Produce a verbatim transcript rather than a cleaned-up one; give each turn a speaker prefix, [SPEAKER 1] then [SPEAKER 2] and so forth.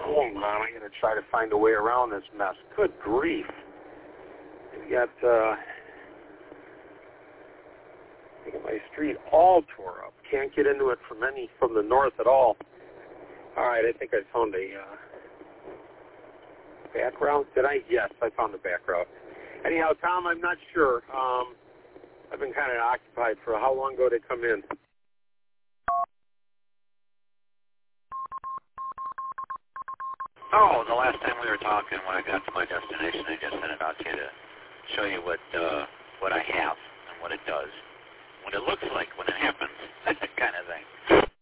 [SPEAKER 1] Hold on, I'm going to try to find a way around this mess. Good grief. We got uh, I got my street all tore up. Can't get into it from any from the north at all. All right, I think I found a uh, back route. Did I? Yes, I found the back route. Anyhow, Tom, I'm not sure. Um, I've been kind of occupied for how long ago did they come in?
[SPEAKER 2] Oh, the last time we were talking, when I got to my destination, I just sent it out to you to show you what uh, what I have and what it does, what it looks like when it happens, kind of thing.